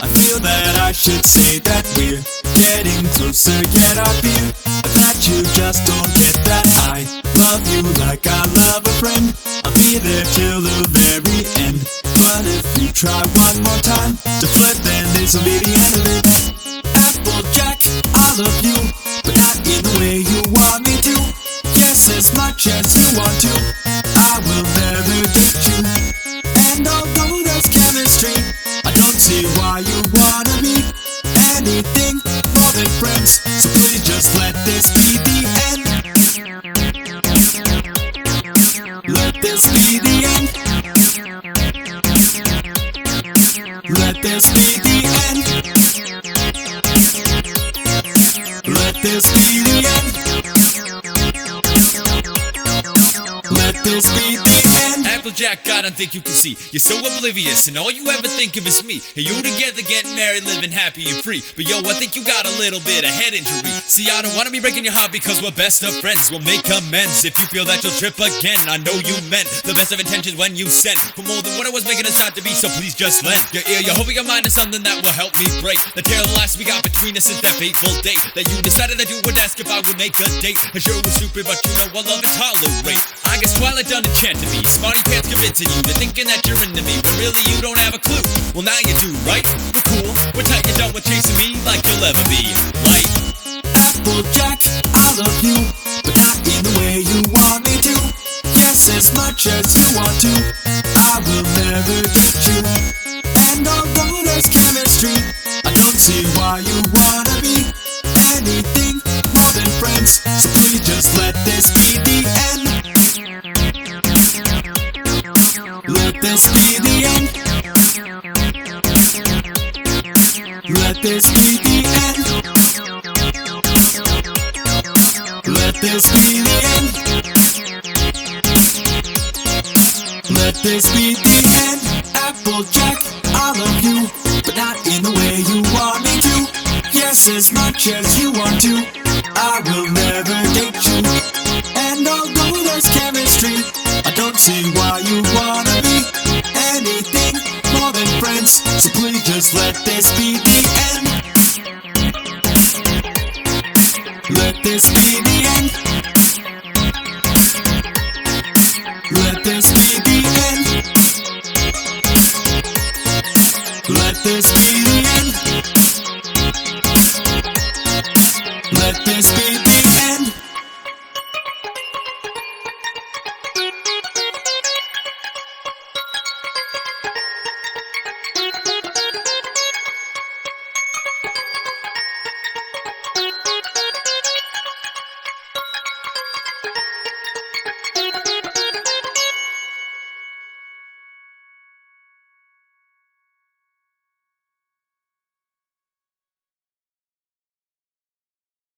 I feel that I should say that we're getting closer, yet I fear that you just don't get that I love you like I love a friend. I'll be there till the very end. But if you try one more time to flirt, then this'll be the end of it. Applejack, I love you, but not in the way you want me to. Yes, as much as you want to, I will never date you. And although there's chemistry, I don't see why you wanna be anything more than friends. So please just let this be the end. Let this be the end. Let this be the end. Let this be the end. Let this be the end. Applejack, I don't think you can see. You're so oblivious, and all you ever think of is me. And you together getting married, living happy and free. But yo, I think you got a little bit of head injury. See, I don't wanna be breaking your heart because we're best of friends. We'll make amends if you feel that you'll trip again. I know you meant the best of intentions when you sent for more than what I was making us out to be. So please just lend your ear, your hope, your mind to something that will help me break the tear of the last we got between us since that fateful date that you decided that you would ask if I would make a date. I sure was stupid, but you know I love and tolerate. I guess Twilight done enchanted me. Smarty pants convincing you. They're thinking that you're into me, but really you don't have a clue. Well, now you do, right? We're cool. We're tight. You're done with chasing me like you'll ever be. Right? Applejack, I love you, but not in the way you want me to. Yes, as much as you want to, I will never date you. And although there's chemistry, I don't see why you wanna be anything more than friends. So please just let this be the end. Let this be the end. Let this be the end. Let this be the end. Let this be the end. Applejack, I love you, but not in the way you want me to. Yes, as much as you want to, I will never date you. And although there's chemistry, I don't see why you wanna be anything more than friends. So please just let this be the end. Let this be the end. Let this be the end. Let this be